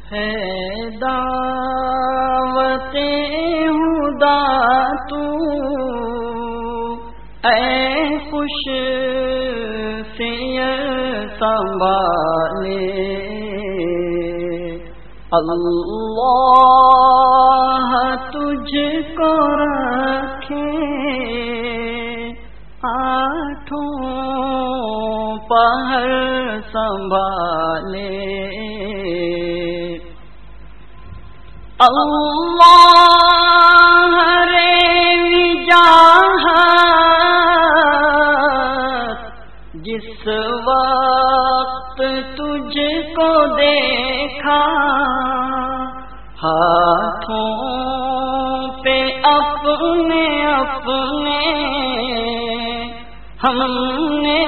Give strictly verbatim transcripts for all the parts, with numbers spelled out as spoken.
ہے دعوت ہدا تو اے خوش سیر سنبھالے اللہ تجھ کو رکھے آٹھوں پہر سنبھالے اللہ رے وجاہت جس وقت تجھ کو دیکھا ہاتھوں پہ اپنے اپنے ہم نے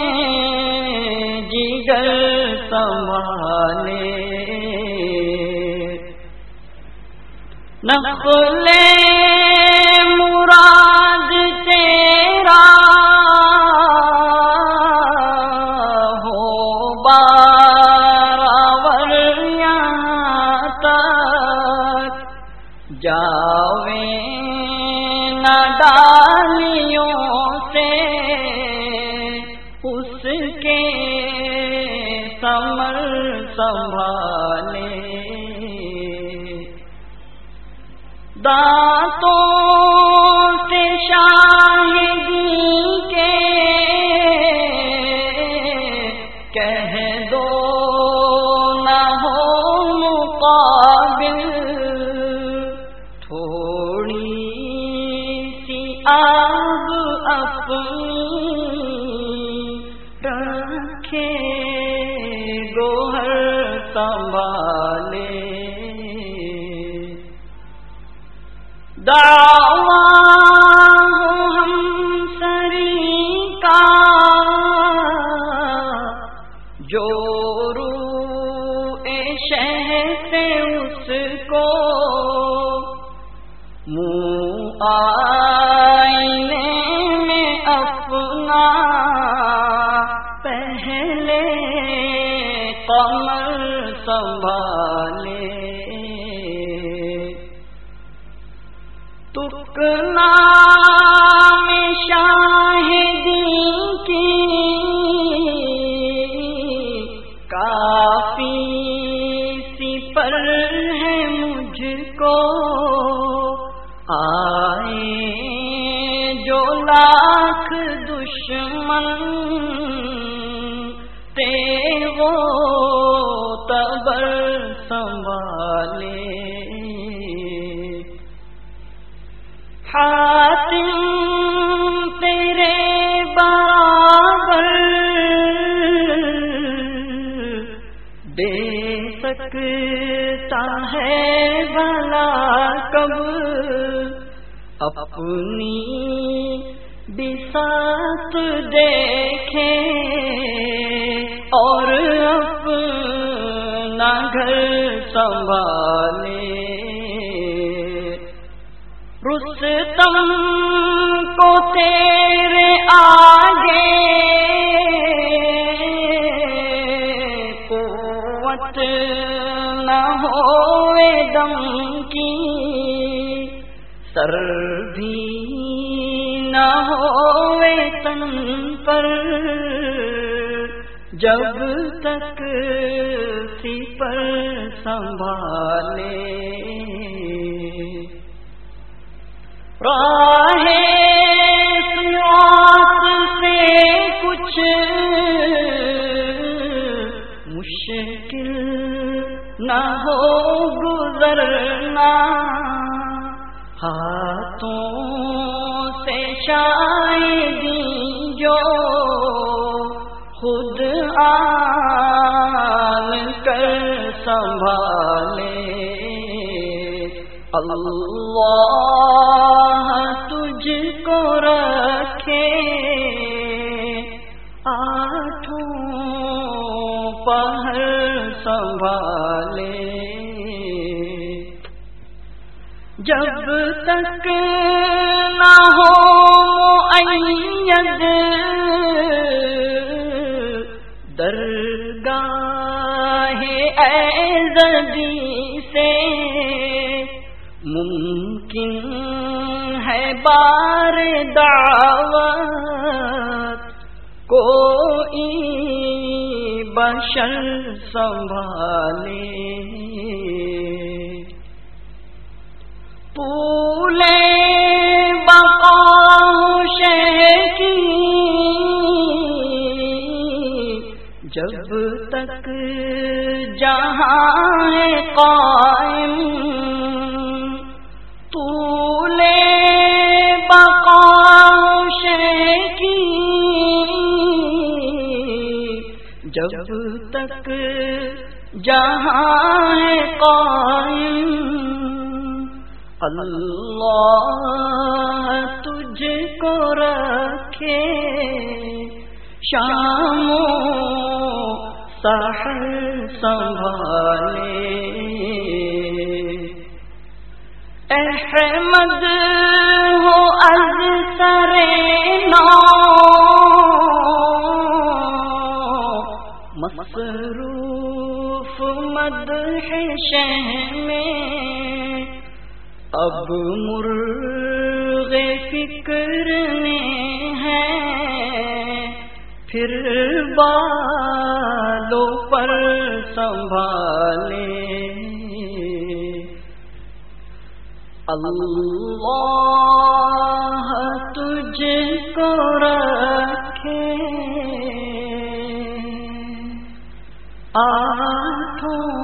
جگر سنبھالے نقل مراد تیرا ہو باراور یہاں تک جاوے نہ ڈالیوں سے اس کے ثمر سنبھالے دانتوں سے شاہدی کے کہہ دو نہ ہو مقابل تھوڑی سی آب اپنی رکھے گوہر سنبھالے دعواں ہم سری کا جو روح شہ سے اس کو منہ آئینے میں اپنا پہلے قمر سنبھالے تک نام شاہدی کی کافی سی پر ہے مجھ کو آئے جو لاکھ دشمن تے وہ تبر سنبھالے حاتم تیرے برابر دے سکتا ہے بھلا کب اپنی بساط دیکھے اور اپنا گھر سنبھالے رستم کو تیرے آگے قوت نہ ہوئے دم کی سر بھی نہ ہوئے تن پر جب تک سپر سنبھالے راہ سیاست سے کچھ مشکل نہ ہو گزرنا ہاتھوں سے شاہدی جو خود آن کر سنبھالے اللہ تجھ کو رکھے آٹھوں پہر سنبھالے جب تک نہ ہو مؤید درگاہ ایزدی سے ممکن ہے بار دعوت کوئی بشر سنبھالے، پھولے بقا شہر کی جب تک جہاں ہے قائم، طولے بقا شہر کی جب تک جہاں ہے قائم، اللہ تجھ کو رکھے شام و سحر سنبھالے، احمد ہو از سر نو مصروف مدح شہ میں، اب مرغ فکر میں ہے پھر بالوں پر سنبھالے، اللہ تجھ کو رکھے آٹھوں